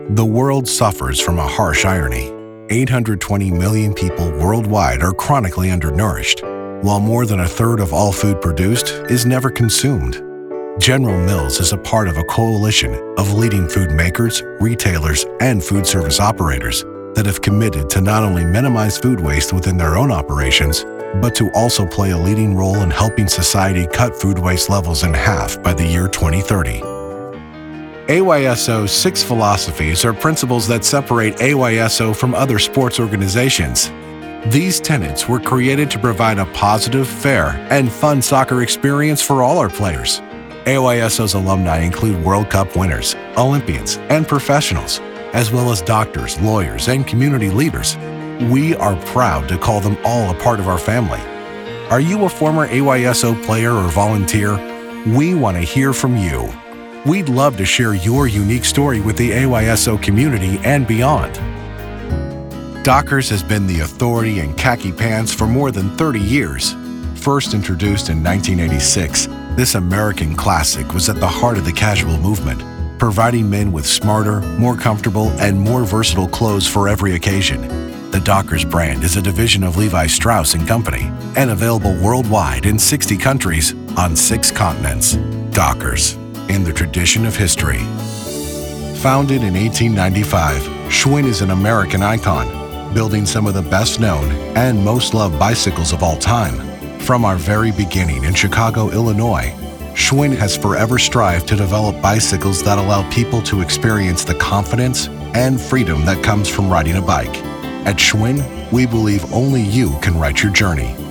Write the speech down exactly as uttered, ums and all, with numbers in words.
The world suffers from a harsh irony. eight hundred twenty million people worldwide are chronically undernourished, while more than a third of all food produced is never consumed. General Mills is a part of a coalition of leading food makers, retailers, and food service operators that have committed to not only minimize food waste within their own operations, but to also play a leading role in helping society cut food waste levels in half by the year twenty thirty. A Y S O's six philosophies are principles that separate A Y S O from other sports organizations. These tenets were created to provide a positive, fair, and fun soccer experience for all our players. A Y S O's alumni include World Cup winners, Olympians, and professionals, as well as doctors, lawyers, and community leaders. We are proud to call them all a part of our family. Are you a former A Y S O player or volunteer? We want to hear from you. We'd love to share your unique story with the A Y S O community and beyond. Dockers has been the authority in khaki pants for more than thirty years. First introduced in nineteen eighty-six, this American classic was at the heart of the casual movement, providing men with smarter, more comfortable, and more versatile clothes for every occasion. The Dockers brand is a division of Levi Strauss and Company and available worldwide in sixty countries on six continents. Dockers, in the tradition of history. Founded in eighteen ninety-five, Schwinn is an American icon, building some of the best-known and most loved bicycles of all time. From our very beginning in Chicago, Illinois, Schwinn has forever strived to develop bicycles that allow people to experience the confidence and freedom that comes from riding a bike. At Schwinn, we believe only you can write your journey.